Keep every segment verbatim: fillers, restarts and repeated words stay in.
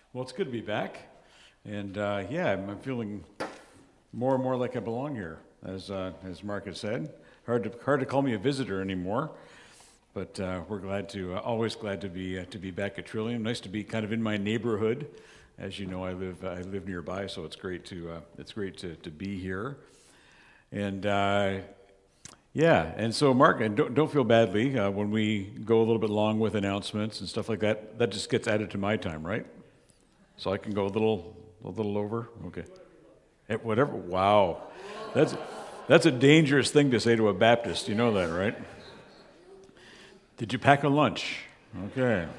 Well, it's good to be back. And uh, yeah, I'm I'm feeling more and more like I belong here, as, uh, as Mark has said. Hard to, hard to call me a visitor anymore, but uh, we're glad to, uh, always glad to be, uh, to be back at Trillium. Nice to be kind of in my neighborhood. As you know, I live, I live nearby, so it's great to, uh, it's great to, to be here. And uh, yeah, and so Mark, and don't, don't feel badly uh, when we go a little bit long with announcements and stuff like that. That just gets added to my time, right? So I can go a little, a little over. Okay, Eh, whatever. Wow, that's that's a dangerous thing to say to a Baptist. You know that, right? Did you pack a lunch? Okay.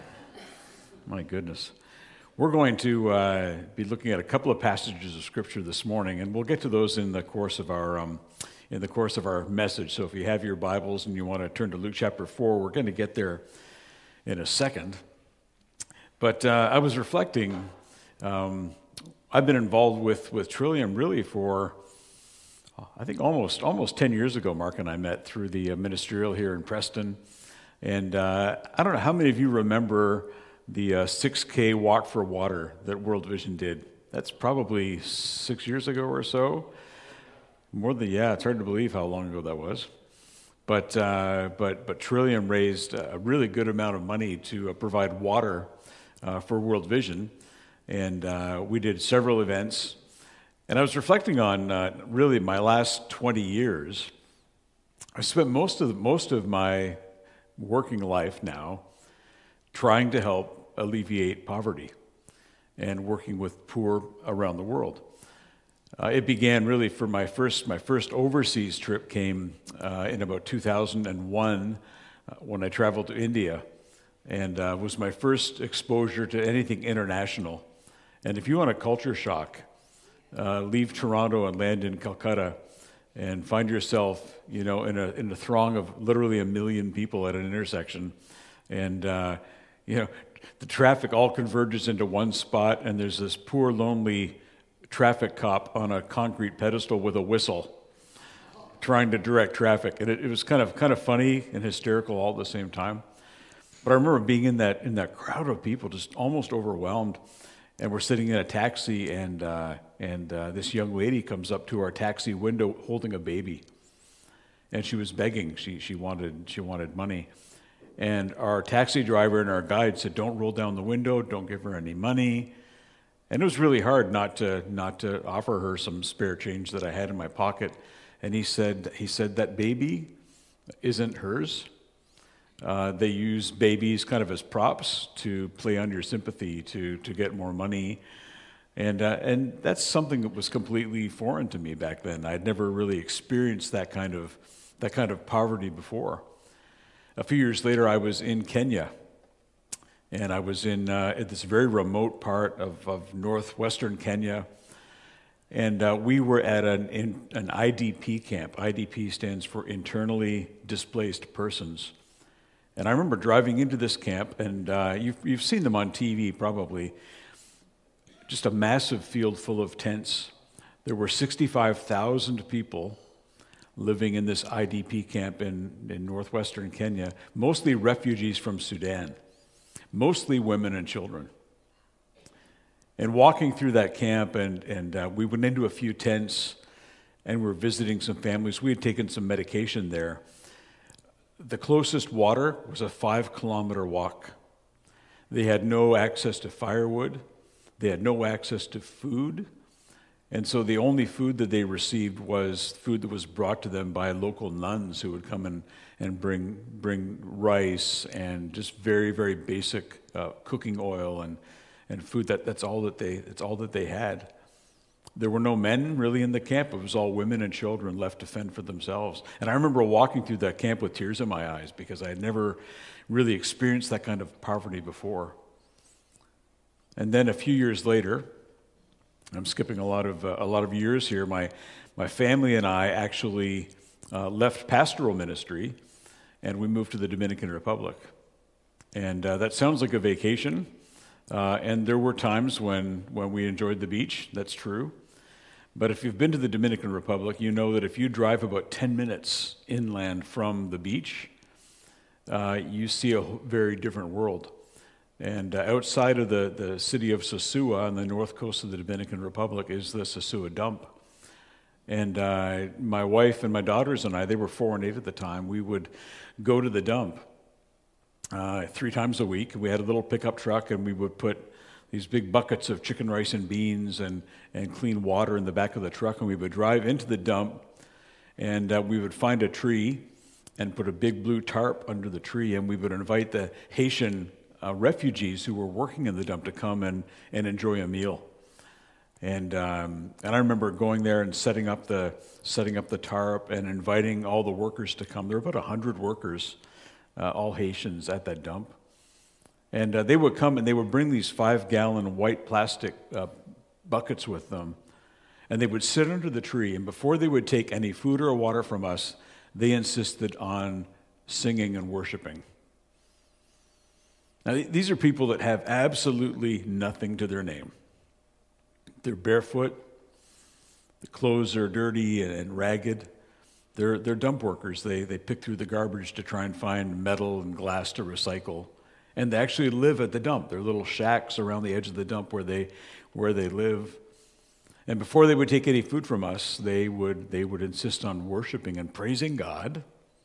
My goodness. We're going to uh, be looking at a couple of passages of Scripture this morning, and we'll get to those in the course of our um, in the course of our message. So if you have your Bibles and you want to turn to Luke chapter four, we're going to get there in a second. But uh, I was reflecting. Um, I've been involved with with Trillium really for I think almost almost ten years ago. Mark and I met through the uh, ministerial here in Preston, and uh, I don't know how many of you remember the uh, six K Walk for Water that World Vision did. That's probably six years ago or so. More than yeah, it's hard to believe how long ago that was. But uh, but but Trillium raised a really good amount of money to uh, provide water uh, for World Vision. And uh, we did several events. And I was reflecting on uh, really my last twenty years. I spent most of the, most of my working life now trying to help alleviate poverty and working with poor around the world. Uh, it began really for my first my first overseas trip came uh, in about two thousand one uh, when I traveled to India, and uh, was my first exposure to anything international. And if you want a culture shock, uh, leave Toronto and land in Calcutta and find yourself, you know, in a in a throng of literally a million people at an intersection, and uh, you know, the traffic all converges into one spot, and there's this poor, lonely traffic cop on a concrete pedestal with a whistle, trying to direct traffic, and it, it was kind of kind of funny and hysterical all at the same time. But I remember being in that in that crowd of people, just almost overwhelmed. And we're sitting in a taxi, and uh, and uh, this young lady comes up to our taxi window holding a baby, and she was begging. She she wanted she wanted money, and our taxi driver and our guide said, "Don't roll down the window. Don't give her any money." And it was really hard not to not to offer her some spare change that I had in my pocket. And he said he said that baby isn't hers. Uh, they use babies kind of as props to play on your sympathy, to to get more money, and uh, and that's something that was completely foreign to me back then. I'd never really experienced that kind of that kind of poverty before. A few years later, I was in Kenya, and I was in uh, at this very remote part of, of northwestern Kenya, and uh, we were at an in, an I D P camp. I D P stands for Internally Displaced Persons. And I remember driving into this camp, and uh, you've, you've seen them on T V probably, just a massive field full of tents. There were sixty-five thousand people living in this I D P camp in, in northwestern Kenya, mostly refugees from Sudan, mostly women and children. And walking through that camp, and, and uh, we went into a few tents, and we were visiting some families. We had taken some medication there. The closest water was a five kilometer walk. They had no access to firewood. They had no access to food. And so the only food that they received was food that was brought to them by local nuns who would come and, and bring, bring rice and just very, very basic uh, cooking oil and, and food. That, that's all that they, that's all that they had. There were no men really in the camp. It was all women and children left to fend for themselves. And I remember walking through that camp with tears in my eyes because I had never really experienced that kind of poverty before. And then a few years later, I'm skipping a lot of uh, a lot of years here. My my family and I actually uh, left pastoral ministry, and we moved to the Dominican Republic. And uh, that sounds like a vacation. Uh, and there were times when when we enjoyed the beach. That's true. But if you've been to the Dominican Republic, you know that if you drive about ten minutes inland from the beach, uh, you see a very different world. And uh, outside of the, the city of Sosua on the north coast of the Dominican Republic is the Sosua dump. And uh, my wife and my daughters and I, they were four and eight at the time, we would go to the dump uh, three times a week. We had a little pickup truck, and we would put these big buckets of chicken rice and beans and, and clean water in the back of the truck, and we would drive into the dump, and uh, we would find a tree and put a big blue tarp under the tree, and we would invite the Haitian uh, refugees who were working in the dump to come and, and enjoy a meal. And um, and I remember going there and setting up the setting up the tarp and inviting all the workers to come. There were about a hundred workers, uh, all Haitians, at that dump. And uh, they would come and they would bring these five-gallon white plastic uh, buckets with them, and they would sit under the tree. And before they would take any food or water from us, they insisted on singing and worshiping. Now, these are people that have absolutely nothing to their name. They're barefoot, the clothes are dirty and ragged. They're, they're dump workers. They, they pick through the garbage to try and find metal and glass to recycle. And they actually live at the dump. There are little shacks around the edge of the dump where they, where they live. And before they would take any food from us, they would, they would insist on worshiping and praising God.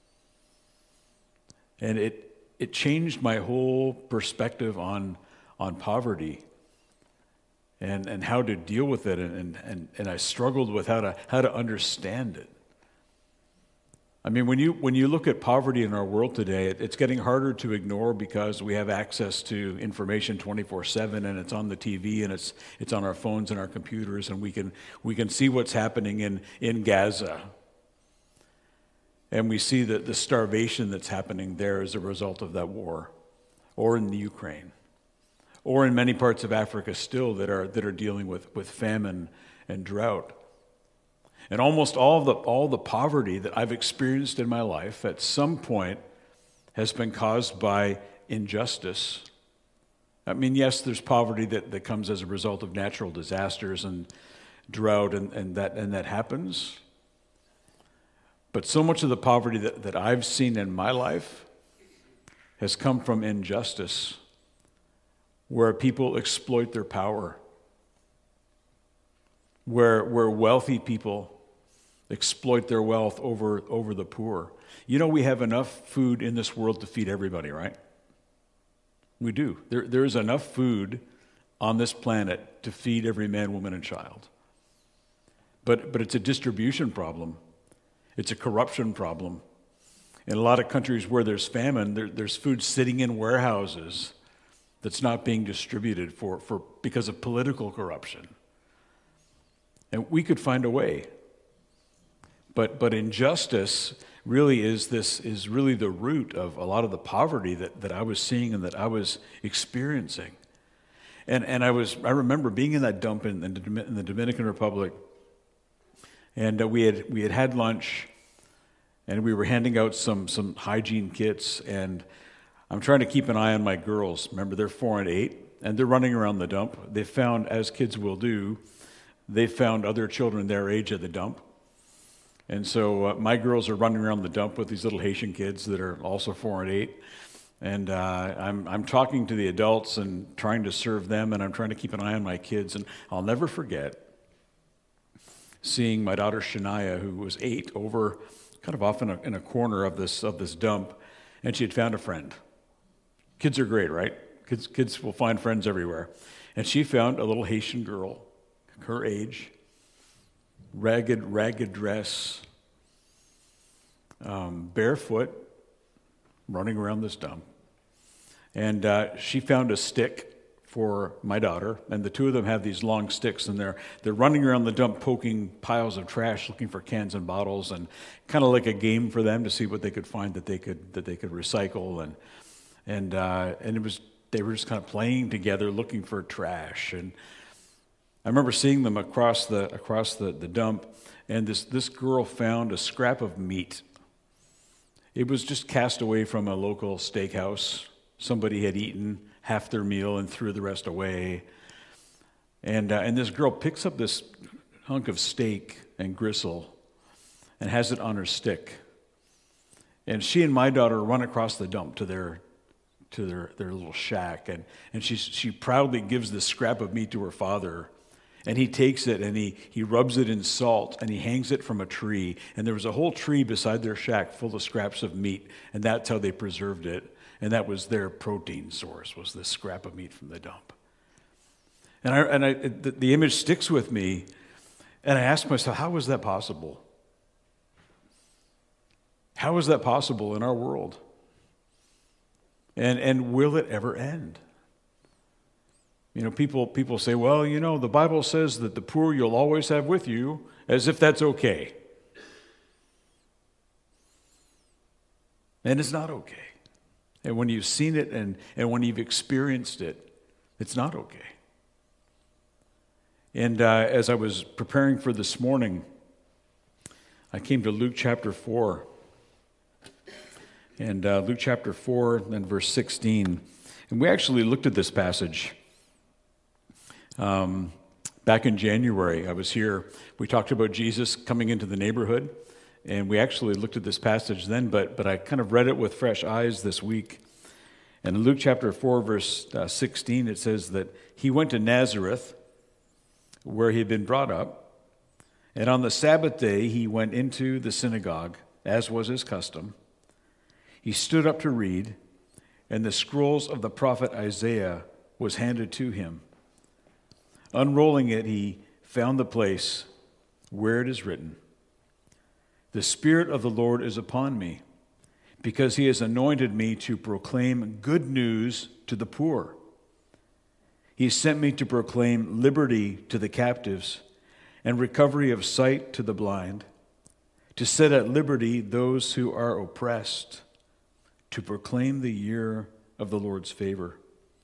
And it, it changed my whole perspective on, on poverty. And, and how to deal with it, and, and, and I struggled with how to how to understand it. I mean, when you when you look at poverty in our world today, it, it's getting harder to ignore because we have access to information twenty-four seven, and it's on the T V, and it's it's on our phones and our computers, and we can we can see what's happening in, in Gaza. And we see the, the starvation that's happening there as a result of that war, or in the Ukraine. Or in many parts of Africa still that are that are dealing with, with famine and drought. And almost all the all the poverty that I've experienced in my life at some point has been caused by injustice. I mean, yes, there's poverty that, that comes as a result of natural disasters and drought, and, and that and that happens. But so much of the poverty that, that I've seen in my life has come from injustice, where people exploit their power, where where wealthy people exploit their wealth over, over the poor. You know, we have enough food in this world to feed everybody, right? We do. There, there is enough food on this planet to feed every man, woman, and child. But, but it's a distribution problem. It's a corruption problem. In a lot of countries where there's famine, there, there's food sitting in warehouses that's not being distributed for, for because of political corruption. And we could find a way. But but injustice really is this is really the root of a lot of the poverty that, that I was seeing and that I was experiencing. And and I was I remember being in that dump in, in, the, in the Dominican Republic, and uh, we had we had had lunch, and we were handing out some some hygiene kits, and I'm trying to keep an eye on my girls. Remember, they're four and eight, and they're running around the dump. They found, as kids will do, they found other children their age at the dump. And so uh, my girls are running around the dump with these little Haitian kids that are also four and eight. And uh, I'm I'm talking to the adults and trying to serve them, and I'm trying to keep an eye on my kids. And I'll never forget seeing my daughter Shania, who was eight, over kind of off in a, in a corner of this of this dump, and she had found a friend. Kids are great, right? Kids kids will find friends everywhere. And she found a little Haitian girl, her age, ragged, ragged dress, um, barefoot, running around this dump. And uh, she found a stick for my daughter, and the two of them have these long sticks, and they're they're running around the dump poking piles of trash, looking for cans and bottles, and kind of like a game for them to see what they could find that they could that they could recycle, and and uh, and it was they were just kind of playing together, looking for trash. And I remember seeing them across the across the, the dump, and this this girl found a scrap of meat. It was just cast away from a local steakhouse. Somebody had eaten half their meal and threw the rest away. And uh, and this girl picks up this hunk of steak and gristle and has it on her stick. And she and my daughter run across the dump to their to their, their little shack. And, and she, she proudly gives this scrap of meat to her father. And he takes it and he, he rubs it in salt and he hangs it from a tree. And there was a whole tree beside their shack full of scraps of meat. And that's how they preserved it. And that was their protein source, was this scrap of meat from the dump. And, I, and I, the, the image sticks with me. And I ask myself, how is that possible? How is that possible in our world? And and will it ever end? You know, people people say, well, you know, the Bible says that the poor you'll always have with you, as if that's okay. And it's not okay. And when you've seen it and, and when you've experienced it, it's not okay. And uh, as I was preparing for this morning, I came to Luke chapter four. And uh, Luke chapter four, then verse sixteen. And we actually looked at this passage um, back in January. I was here. We talked about Jesus coming into the neighborhood. And we actually looked at this passage then, but, but I kind of read it with fresh eyes this week. And in Luke chapter four, verse uh, sixteen, it says that he went to Nazareth, where he had been brought up. And on the Sabbath day, he went into the synagogue, as was his custom. He stood up to read, and the scrolls of the prophet Isaiah was handed to him. Unrolling it, he found the place where it is written, "The Spirit of the Lord is upon me, because he has anointed me to proclaim good news to the poor. He sent me to proclaim liberty to the captives and recovery of sight to the blind, to set at liberty those who are oppressed, to proclaim the year of the Lord's favor."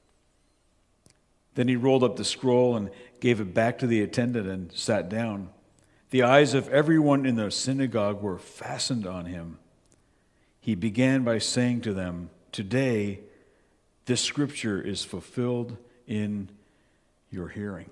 Then he rolled up the scroll and gave it back to the attendant and sat down. The eyes of everyone in the synagogue were fastened on him. He began by saying to them, "Today, this scripture is fulfilled in your hearing."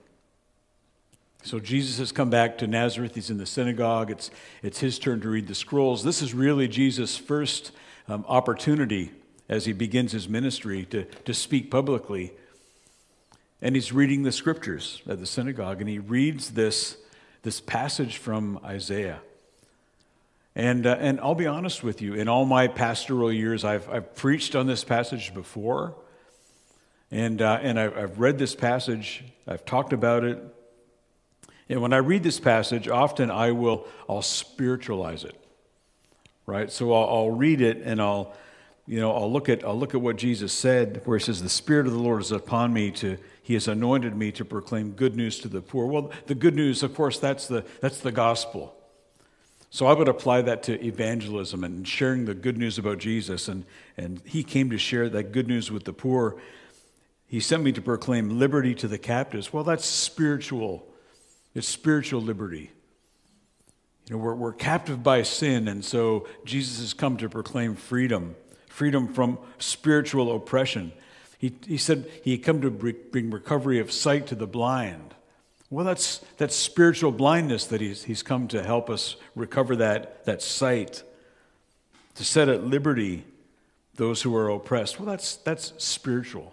So Jesus has come back to Nazareth. He's in the synagogue. It's, it's his turn to read the scrolls. This is really Jesus' first um, opportunity as he begins his ministry to, to speak publicly. And he's reading the scriptures at the synagogue, and he reads this, this passage from Isaiah. And, uh, and I'll be honest with you, in all my pastoral years, I've, I've preached on this passage before. And, uh, and I've, I've read this passage, I've talked about it. And when I read this passage, often I will, I'll spiritualize it, right? So I'll, I'll read it and I'll, you know, I'll look at, I'll look at what Jesus said, where he says, "The Spirit of the Lord is upon me to, he has anointed me to proclaim good news to the poor." Well, the good news, of course, that's the, that's the gospel. So I would apply that to evangelism and sharing the good news about Jesus. And, and he came to share that good news with the poor. He sent me to proclaim liberty to the captives. Well, that's spiritual. It's spiritual liberty. You know, we're, we're captive by sin, and so Jesus has come to proclaim freedom, freedom from spiritual oppression. He, he said he had come to bring recovery of sight to the blind. Well, that's that's spiritual blindness that he's, he's come to help us recover that, that sight, to set at liberty those who are oppressed. Well, that's that's spiritual.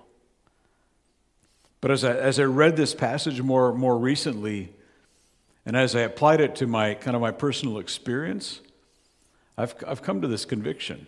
But as I, as I read this passage more, more recently, and as I applied it to my kind of my personal experience, I've, I've come to this conviction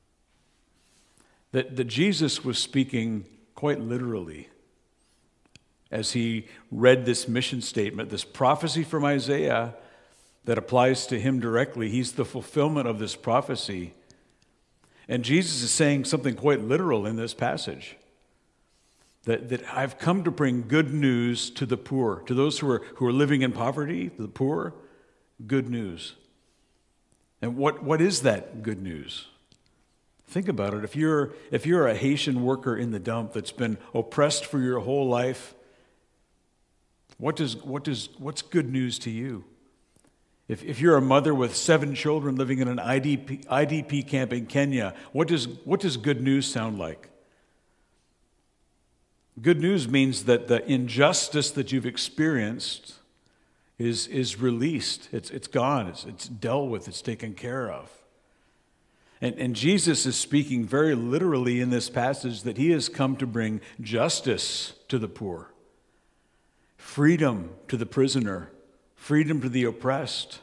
that, that Jesus was speaking quite literally as he read this mission statement, this prophecy from Isaiah that applies to him directly. He's the fulfillment of this prophecy. And Jesus is saying something quite literal in this passage. That, that I've come to bring good news to the poor, to those who are, who are living in poverty, the poor, good news. And what, what is that good news? Think about it. If you're, if you're a Haitian worker in the dump that's been oppressed for your whole life, what does, what does, what's good news to you? If, if you're a mother with seven children living in an I D P, I D P camp in Kenya, what does, what does good news sound like? Good news means that the injustice that you've experienced is, is released. It's, it's gone. It's, it's dealt with. It's taken care of. And, and Jesus is speaking very literally in this passage that he has come to bring justice to the poor, freedom to the prisoner, freedom to the oppressed.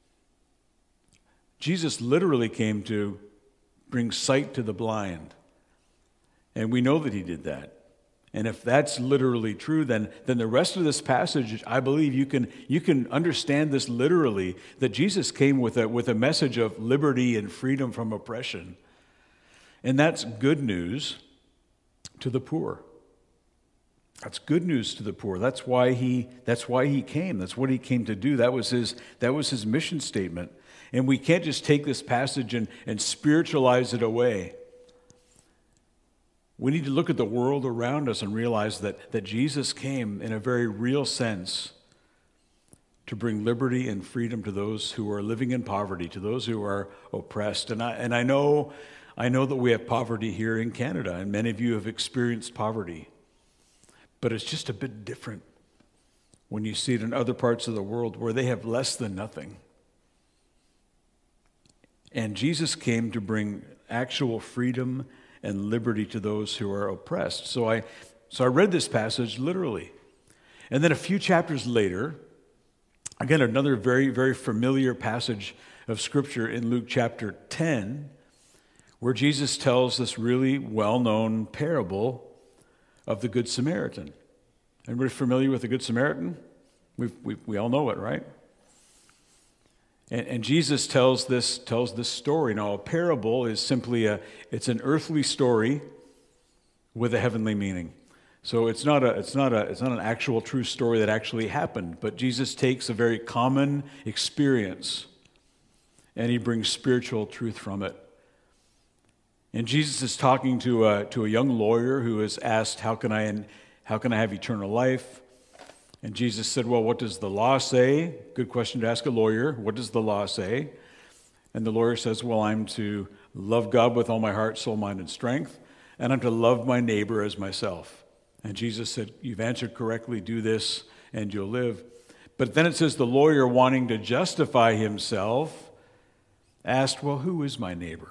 Jesus literally came to bring sight to the blind. And we know that he did that. And if that's literally true, then, then the rest of this passage, I believe you can, you can understand this literally, that Jesus came with a, with a message of liberty and freedom from oppression. And that's good news to the poor. That's good news to the poor. That's why he, that's why he came. That's what he came to do. That was his, that was his mission statement. And we can't just take this passage and, and spiritualize it away. We need to look at the world around us and realize that, that Jesus came in a very real sense to bring liberty and freedom to those who are living in poverty, to those who are oppressed. And I, and I know, I know that we have poverty here in Canada, and many of you have experienced poverty. But it's just a bit different when you see it in other parts of the world where they have less than nothing. And Jesus came to bring actual freedom and liberty to those who are oppressed. So I, so I read this passage literally. And then a few chapters later, again, another very, very familiar passage of Scripture in Luke chapter ten, where Jesus tells this really well-known parable of the Good Samaritan. Everybody familiar with the Good Samaritan? We've, we we all know it, right? And, and Jesus tells this tells this story. Now, a parable is simply a it's an earthly story with a heavenly meaning. So it's not a it's not a it's not an actual true story that actually happened. But Jesus takes a very common experience and he brings spiritual truth from it. And Jesus is talking to a, to a young lawyer who is asked, how can I how can I have eternal life? And Jesus said, well, what does the law say? Good question to ask a lawyer. What does the law say? And the lawyer says, well, I'm to love God with all my heart, soul, mind, and strength, and I'm to love my neighbor as myself. And Jesus said, you've answered correctly, do this, and you'll live. But then it says the lawyer, wanting to justify himself, asked, well, who is my neighbor?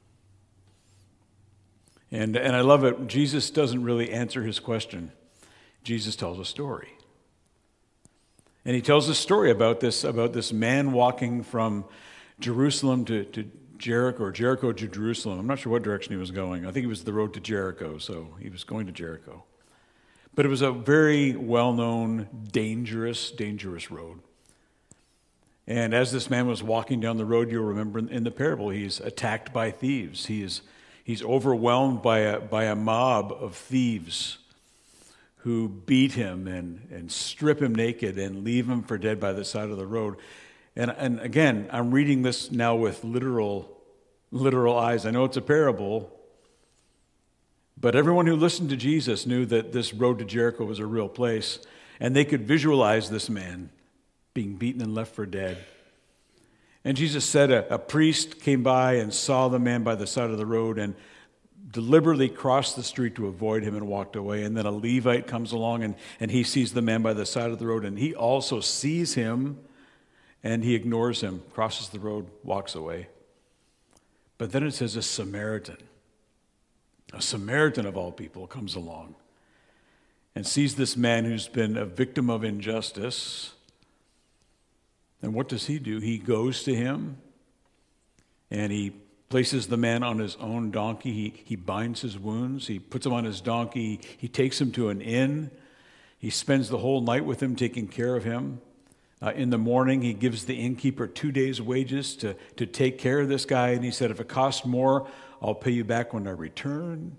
And, and I love it. Jesus doesn't really answer his question. Jesus tells a story. And he tells a story about this, about this man walking from Jerusalem to, to Jericho, or Jericho to Jerusalem. I'm not sure what direction he was going. I think it was the road to Jericho, so he was going to Jericho. But it was a very well-known, dangerous, dangerous road. And as this man was walking down the road, you'll remember in the parable, he's attacked by thieves. He is He's overwhelmed by a, by a mob of thieves who beat him and, and strip him naked and leave him for dead by the side of the road. And, and again, I'm reading this now with literal, literal eyes. I know it's a parable, but everyone who listened to Jesus knew that this road to Jericho was a real place, and they could visualize this man being beaten and left for dead. And Jesus said a, a priest came by and saw the man by the side of the road and deliberately crossed the street to avoid him and walked away. And then a Levite comes along and, and he sees the man by the side of the road and he also sees him and he ignores him, crosses the road, walks away. But then it says a Samaritan, a Samaritan of all people comes along and sees this man who's been a victim of injustice. And what does he do? He goes to him and he places the man on his own donkey. He, he binds his wounds. He puts him on his donkey. He takes him to an inn. He spends the whole night with him, taking care of him. Uh, in the morning, he gives the innkeeper two days' wages to, to take care of this guy. And he said, if it costs more, I'll pay you back when I return.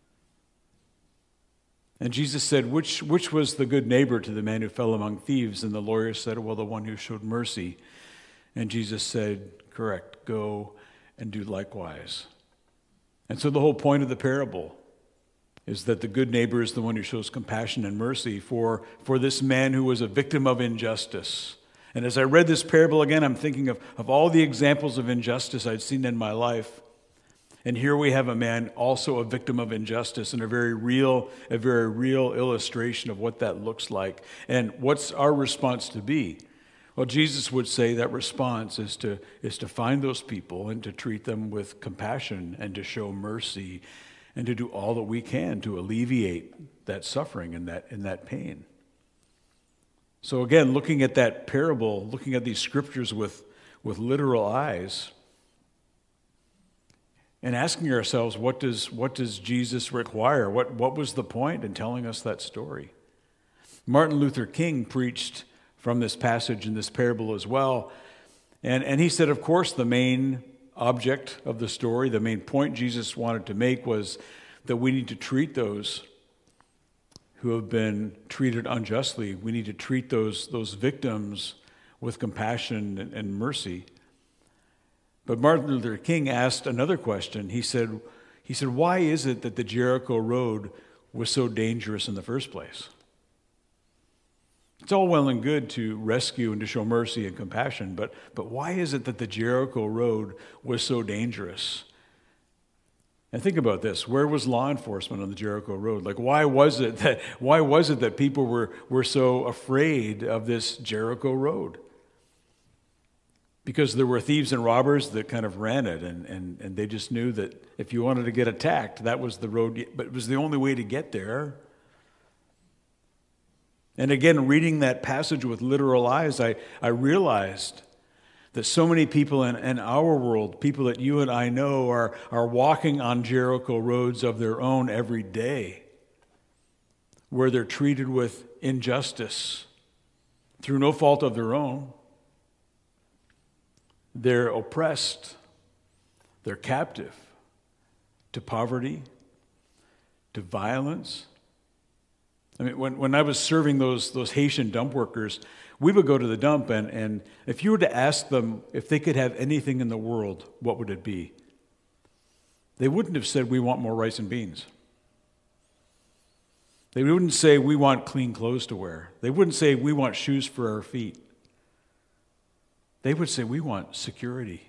And Jesus said, which, which was the good neighbor to the man who fell among thieves? And the lawyer said, well, the one who showed mercy. And Jesus said, correct, go and do likewise. And so the whole point of the parable is that the good neighbor is the one who shows compassion and mercy for, for this man who was a victim of injustice. And as I read this parable again, I'm thinking of, of all the examples of injustice I'd seen in my life. And here we have a man also a victim of injustice, and a very real, a very real illustration of what that looks like. And what's our response to be? Well, Jesus would say that response is to, is to find those people and to treat them with compassion and to show mercy and to do all that we can to alleviate that suffering and that, and that pain. So again, looking at that parable, looking at these scriptures with, with literal eyes, and asking ourselves, what does, what does Jesus require? What, what was the point in telling us that story? Martin Luther King preached from this passage in this parable as well. And, and he said, of course, the main object of the story, the main point Jesus wanted to make was that we need to treat those who have been treated unjustly. We need to treat those, those victims with compassion and, and mercy. But Martin Luther King asked another question. He said, he said, why is it that the Jericho Road was so dangerous in the first place? It's all well and good to rescue and to show mercy and compassion, but, but why is it that the Jericho Road was so dangerous? And think about this. Where was law enforcement on the Jericho Road? Like, why was it that, why was it that people were, were so afraid of this Jericho Road? Because there were thieves and robbers that kind of ran it, and, and, and they just knew that if you wanted to get attacked, that was the road, but it was the only way to get there. And again, reading that passage with literal eyes, I, I realized that so many people in, in our world, people that you and I know, are, are walking on Jericho roads of their own every day, where they're treated with injustice through no fault of their own. They're oppressed, they're captive to poverty, to violence. I mean, when, when I was serving those, those Haitian dump workers, we would go to the dump, and, and if you were to ask them if they could have anything in the world, what would it be? They wouldn't have said, we want more rice and beans. They wouldn't say, we want clean clothes to wear. They wouldn't say, we want shoes for our feet. They would say, we want security.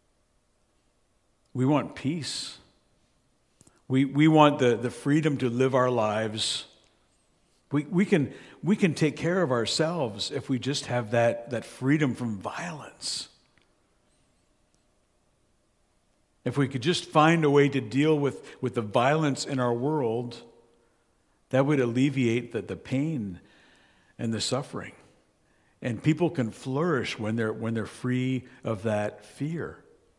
We want peace. We, we want the, the freedom to live our lives. We, we, can, we can take care of ourselves if we just have that, that freedom from violence. If we could just find a way to deal with, with the violence in our world, that would alleviate the, the pain and the suffering. And people can flourish when they're when they're free of that fear.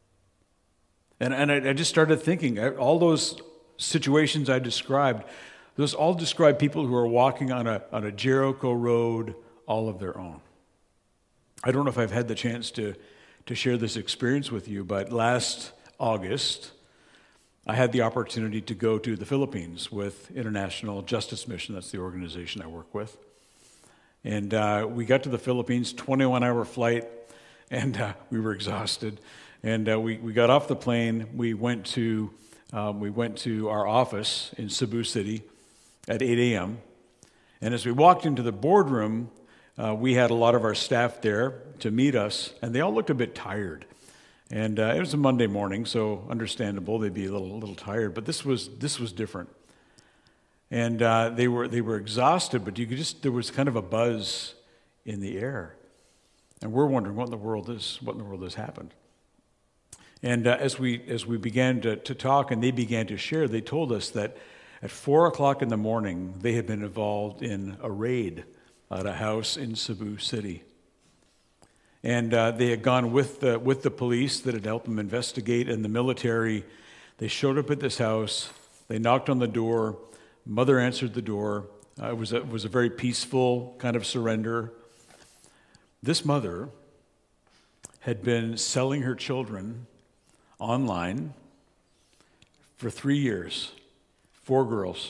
And and I, I just started thinking, all those situations I described, those all describe people who are walking on a on a Jericho road all of their own. I don't know if I've had the chance to to share this experience with you, but last August, I had the opportunity to go to the Philippines with International Justice Mission. That's the organization I work with. And uh, we got to the Philippines, twenty-one hour flight, and uh, we were exhausted. And uh, we, we got off the plane. We went to um, we went to our office in Cebu City at eight a.m. And as we walked into the boardroom, uh, we had a lot of our staff there to meet us, and they all looked a bit tired. And uh, it was a Monday morning, so understandable they'd be a little a little tired. But this was this was different. And uh, they were they were exhausted, but you could just there was kind of a buzz in the air, and we're wondering what in the world is what in the world has happened. And uh, as we as we began to, to talk, and they began to share, they told us that at four o'clock in the morning they had been involved in a raid at a house in Cebu City, and uh, they had gone with the with the police that had helped them investigate, and the military. They showed up at this house. They knocked on the door. Mother answered the door. Uh, it was a, it was a very peaceful kind of surrender. This mother had been selling her children online for three years, four girls.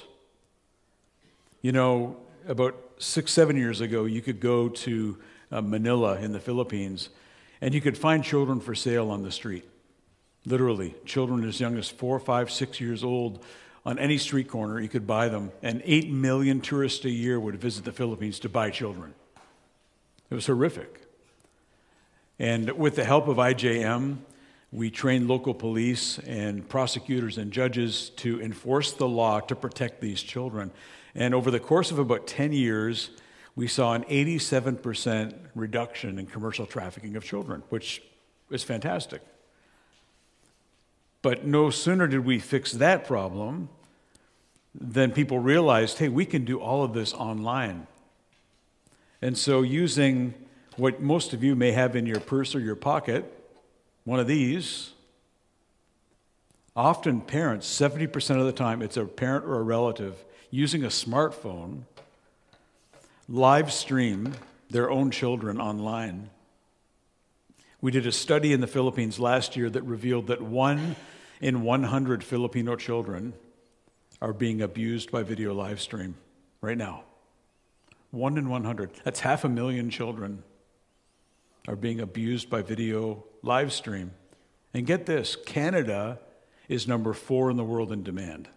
You know, about six, seven years ago, you could go to uh, Manila in the Philippines, and you could find children for sale on the street. Literally, children as young as four, five, six years old. On any street corner, you could buy them, and eight million tourists a year would visit the Philippines to buy children. It was horrific. And with the help of I J M, we trained local police and prosecutors and judges to enforce the law to protect these children. And over the course of about ten years, we saw an eighty-seven percent reduction in commercial trafficking of children, which is fantastic. But no sooner did we fix that problem than people realized, hey, we can do all of this online. And so using what most of you may have in your purse or your pocket, one of these, often parents, seventy percent of the time, it's a parent or a relative, using a smartphone, live stream their own children online. We did a study in the Philippines last year that revealed that one in one hundred Filipino children are being abused by video live stream right now. One in one hundred. That's half a million children are being abused by video live stream. And get this, Canada is number four in the world in demand.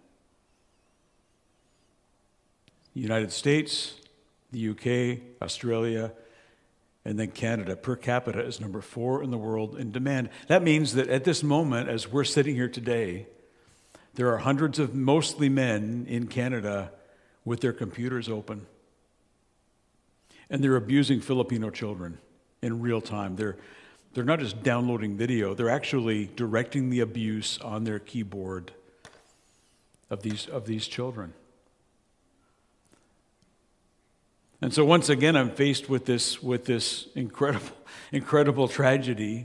The United States, the U K, Australia, and then Canada per capita is number four in the world in demand. That means that at this moment, as we're sitting here today, there are hundreds of mostly men in Canada with their computers open. And they're abusing Filipino children in real time. They're, they're not just downloading video, they're actually directing the abuse on their keyboard of these, of these children. And so once again, I'm faced with this, with this incredible, incredible tragedy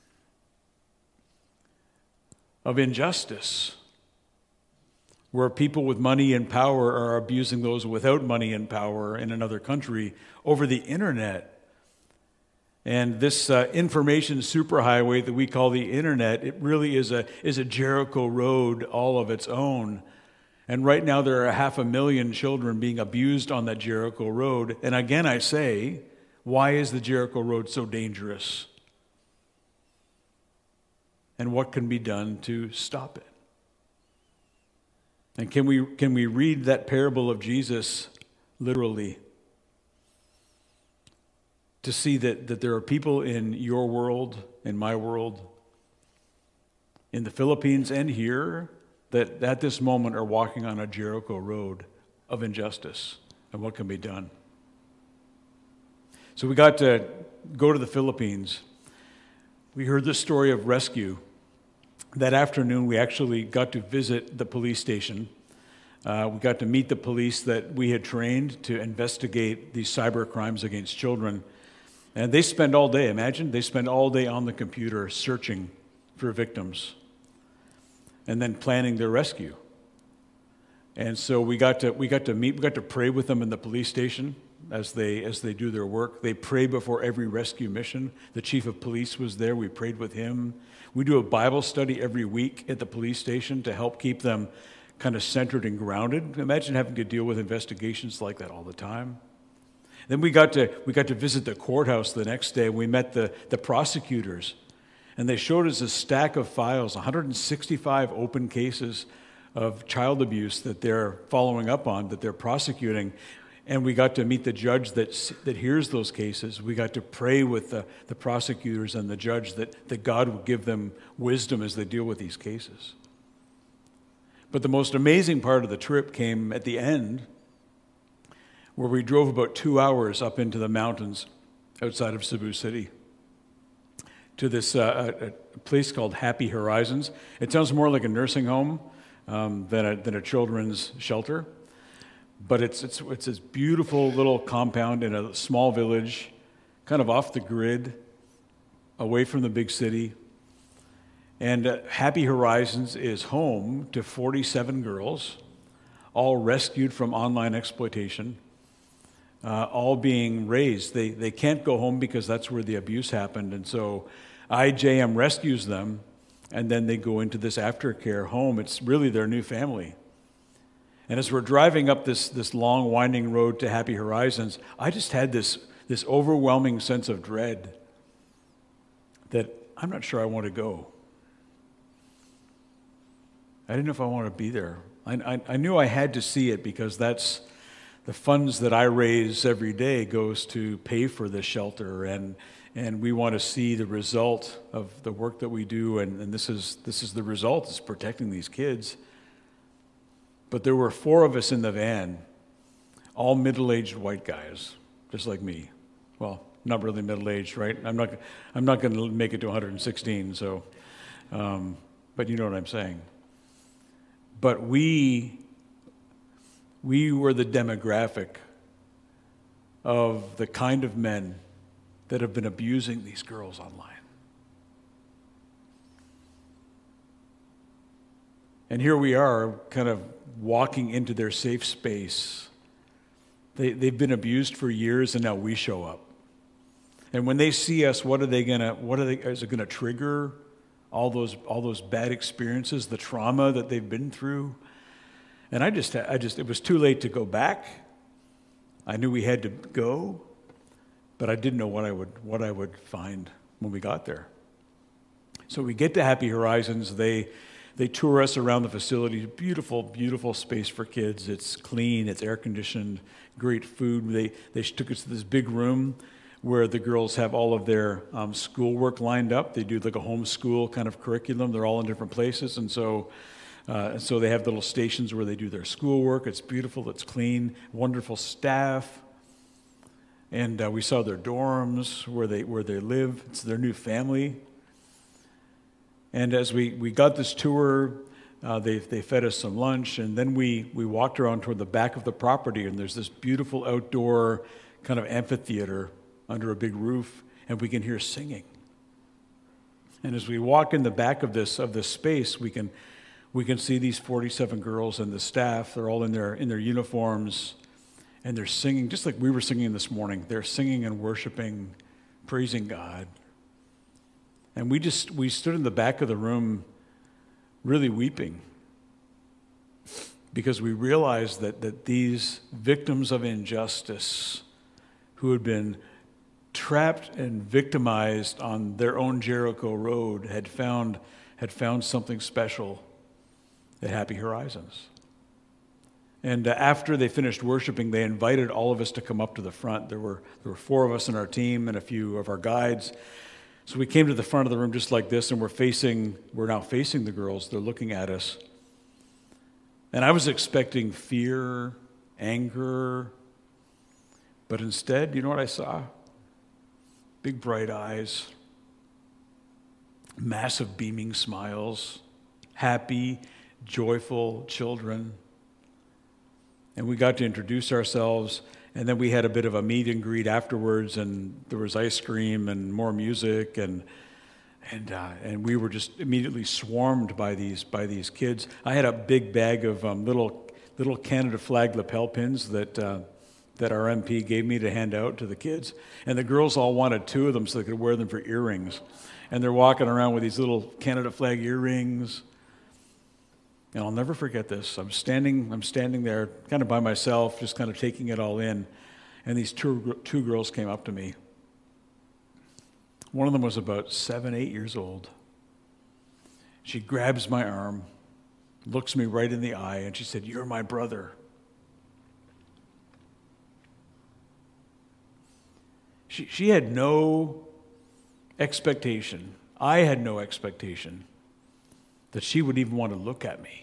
of injustice, where people with money and power are abusing those without money and power in another country over the internet. And this uh, information superhighway that we call the internet, it really is a, is a Jericho road all of its own. And right now there are half a million children being abused on that Jericho road. And again I say, why is the Jericho road so dangerous? And what can be done to stop it? And can we, can we read that parable of Jesus literally? To see that, that there are people in your world, in my world, in the Philippines and here, that at this moment are walking on a Jericho road of injustice and what can be done. So we got to go to the Philippines. We heard the story of rescue. That afternoon, we actually got to visit the police station. Uh, we got to meet the police that we had trained to investigate these cyber crimes against children. And they spend all day, imagine, they spend all day on the computer searching for victims and then planning their rescue. And so we got to we got to meet, we got to pray with them in the police station as they as they do their work. They pray before every rescue mission. The chief of police was there. We prayed with him. We do a Bible study every week at the police station to help keep them kind of centered and grounded. Imagine having to deal with investigations like that all the time. Then we got to we got to visit the courthouse the next day. We met the, the prosecutors, and they showed us a stack of files, one hundred sixty-five open cases of child abuse that they're following up on, that they're prosecuting. And we got to meet the judge that, that hears those cases. We got to pray with the, the prosecutors and the judge that, that God would give them wisdom as they deal with these cases. But the most amazing part of the trip came at the end, where we drove about two hours up into the mountains outside of Cebu City to this uh, a, a place called Happy Horizons. It sounds more like a nursing home um, than, a, than a children's shelter. But it's, it's, it's this beautiful little compound in a small village, kind of off the grid, away from the big city. And uh, Happy Horizons is home to forty-seven girls, all rescued from online exploitation, uh, all being raised. They, they can't go home because that's where the abuse happened. And so I J M rescues them, and then they go into this aftercare home. It's really their new family. And as we're driving up this, this long, winding road to Happy Horizons, I just had this, this overwhelming sense of dread that I'm not sure I want to go. I didn't know if I wanted to be there. I, I, I knew I had to see it because that's the funds that I raise every day goes to pay for this shelter, and and we want to see the result of the work that we do, and, and this is this is the result, is protecting these kids. But there were four of us in the van, all middle-aged white guys, just like me. Well, not really middle-aged, right? I'm not, I'm not going to make it to one hundred sixteen, so, um, but you know what I'm saying. But we, we were the demographic of the kind of men that have been abusing these girls online. And here we are, kind of walking into their safe space. They, they've been abused for years, and now we show up. And when they see us, what are they gonna? What are they? Is it gonna trigger all those all those bad experiences, the trauma that they've been through? And I just, I just, it was too late to go back. I knew we had to go, but I didn't know what I would what I would find when we got there. So we get to Happy Horizons. They. They tour us around the facility. Beautiful, beautiful space for kids. It's clean, it's air conditioned, great food. They, they took us to this big room where the girls have all of their um, schoolwork lined up. They do like a homeschool kind of curriculum. They're all in different places. And so, uh, so they have little stations where they do their schoolwork. It's beautiful, it's clean, wonderful staff. And uh, we saw their dorms, where they, where they live. It's their new family. And as we, we got this tour, uh, they, they fed us some lunch, and then we, we walked around toward the back of the property, and there's this beautiful outdoor kind of amphitheater under a big roof, and we can hear singing. And as we walk in the back of this of this space, we can we can see these forty-seven girls and the staff. They're all in their in their uniforms, and they're singing just like we were singing this morning. They're singing and worshiping, praising God. And we just, we stood in the back of the room really weeping because we realized that, that these victims of injustice who had been trapped and victimized on their own Jericho Road had found, had found something special at Happy Horizons. And uh, after they finished worshiping, they invited all of us to come up to the front. There were, there were four of us in our team and a few of our guides. So we came to the front of the room just like this, and we're facing, we're now facing the girls. They're looking at us. And I was expecting fear, anger, but instead, you know what I saw? Big bright eyes, massive beaming smiles, happy, joyful children. And we got to introduce ourselves. And then we had a bit of a meet and greet afterwards, and there was ice cream and more music, and and uh, and we were just immediately swarmed by these by these kids. I had a big bag of um, little little Canada flag lapel pins that uh, that our M P gave me to hand out to the kids, and the girls all wanted two of them so they could wear them for earrings, and they're walking around with these little Canada flag earrings. And I'll never forget this. I'm standing, I'm standing there kind of by myself, just kind of taking it all in. And these two, two girls came up to me. One of them was about seven, eight years old. She grabs my arm, looks me right in the eye, and she said, "You're my brother." She, she had no expectation. I had no expectation that she would even want to look at me.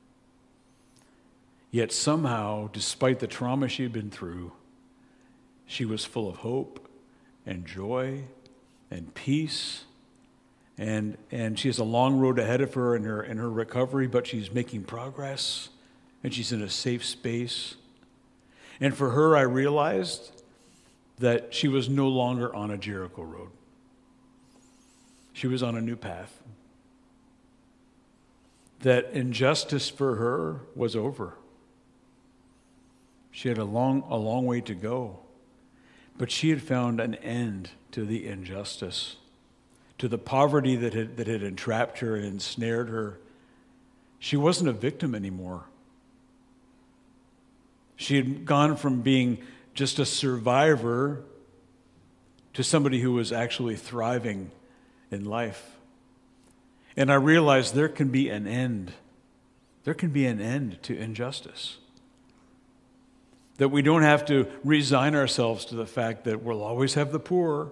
Yet somehow, despite the trauma she had been through, she was full of hope and joy and peace. And, and she has a long road ahead of her in her, in her recovery, but she's making progress, and she's in a safe space. And for her, I realized that she was no longer on a Jericho road. She was on a new path. That injustice for her was over. She had a long, a long way to go, but she had found an end to the injustice, to the poverty that had, that had entrapped her and ensnared her. She wasn't a victim anymore. She had gone from being just a survivor to somebody who was actually thriving in life. And I realized there can be an end. There can be an end to injustice. That we don't have to resign ourselves to the fact that we'll always have the poor.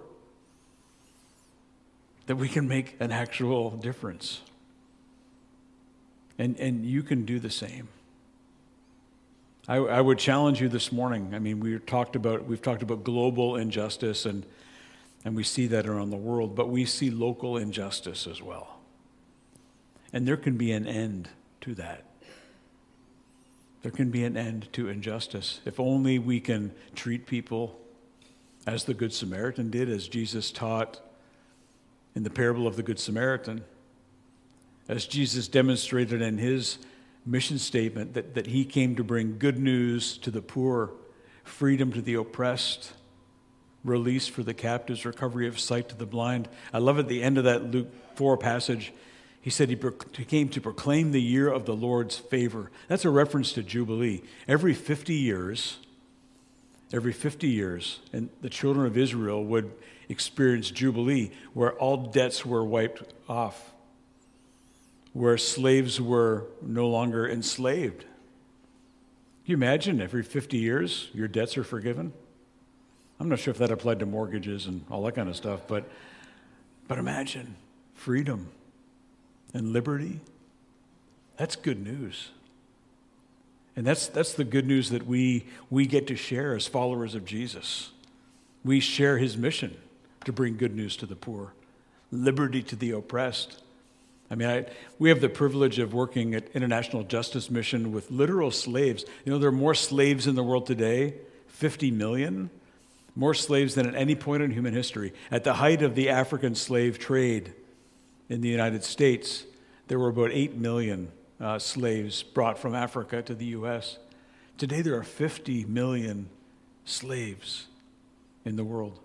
That we can make an actual difference. And, and you can do the same. I, I would challenge you this morning. I mean, we talked about we've talked about global injustice, and and we see that around the world, but we see local injustice as well. And there can be an end to that. There can be an end to injustice if only we can treat people as the Good Samaritan did, as Jesus taught in the parable of the Good Samaritan, as Jesus demonstrated in his mission statement that, that he came to bring good news to the poor, freedom to the oppressed, release for the captives, recovery of sight to the blind. I love at the end of that Luke four passage, he said he, pro- he came to proclaim the year of the Lord's favor. That's a reference to Jubilee. Every fifty years, every fifty years, and the children of Israel would experience Jubilee, where all debts were wiped off, where slaves were no longer enslaved. Can you imagine every fifty years your debts are forgiven? I'm not sure if that applied to mortgages and all that kind of stuff, but but imagine freedom and liberty. That's good news. And that's that's the good news that we we get to share as followers of Jesus. We share his mission to bring good news to the poor, liberty to the oppressed. I mean, I, we have the privilege of working at International Justice Mission with literal slaves. You know, there are more slaves in the world today, fifty million, more slaves than at any point in human history. At the height of the African slave trade in the United States, there were about eight million uh, slaves brought from Africa to the U S. Today, there are fifty million slaves in the world.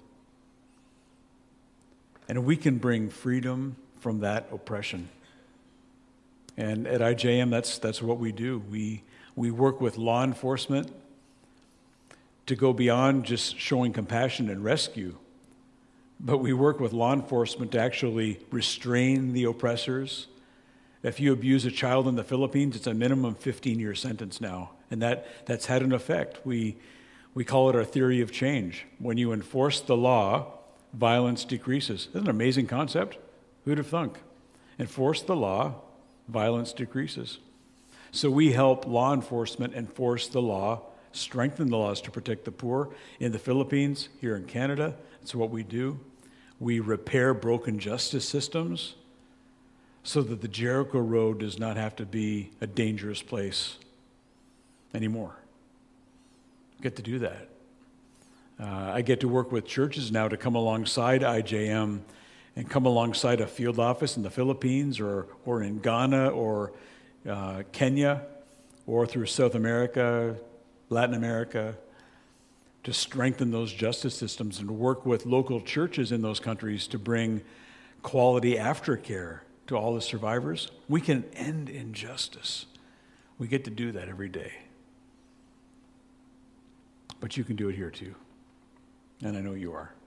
And we can bring freedom from that oppression. And at I J M, that's that's what we do. We we work with law enforcement to go beyond just showing compassion and rescue, but we work with law enforcement to actually restrain the oppressors. If you abuse a child in the Philippines, it's a minimum fifteen-year sentence now, and that, that's had an effect. We we call it our theory of change. When you enforce the law, violence decreases. Isn't it an amazing concept? Who'd have thunk? Enforce the law, violence decreases. So we help law enforcement enforce the law, strengthen the laws to protect the poor. In the Philippines, here in Canada, that's what we do. We repair broken justice systems so that the Jericho Road does not have to be a dangerous place anymore. I get to do that. Uh, I get to work with churches now to come alongside I J M and come alongside a field office in the Philippines or, or in Ghana or uh, Kenya or through South America, Latin America, to strengthen those justice systems and to work with local churches in those countries to bring quality aftercare to all the survivors. We can end injustice. We get to do that every day. But you can do it here too. And I know you are.